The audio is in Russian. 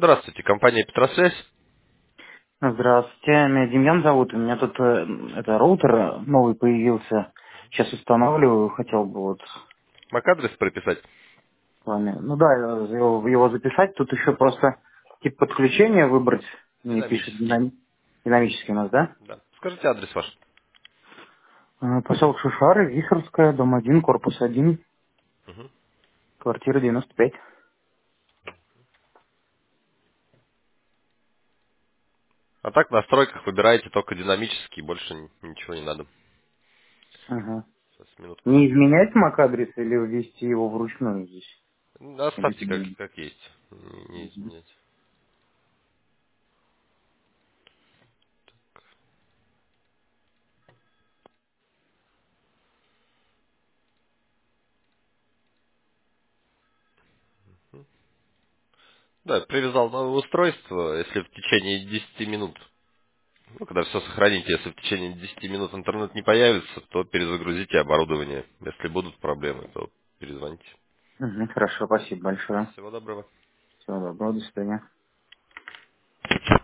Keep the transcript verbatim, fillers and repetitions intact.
Здравствуйте, компания Петросвязь. Здравствуйте, меня Демьян зовут. У меня тут э, это роутер э, новый появился. Сейчас устанавливаю, хотел бы вот с Мак-адрес прописать? вами. Ну да, я- его, его записать. Тут еще просто тип подключения выбрать. Мне пишет Динамический. динам- динамический у нас, да? Да. Скажите адрес ваш. Э, Поселок Шишары, Вихорская, дом один, корпус один, Мгм. квартира девяносто пять. А так в настройках выбираете только динамический, больше н- ничего не надо. Ага. Сейчас, минутку. Не изменять мак-адрес или ввести его вручную здесь? М, Или Оставьте как, изменить? как есть. Не, не Мгм. изменять. Да, привязал новое устройство, если в течение десяти минут, ну, когда все сохраните, если в течение десяти минут интернет не появится, то перезагрузите оборудование. Если будут проблемы, то перезвоните. Мгм, хорошо, спасибо большое. Всего доброго. Всего доброго, до свидания.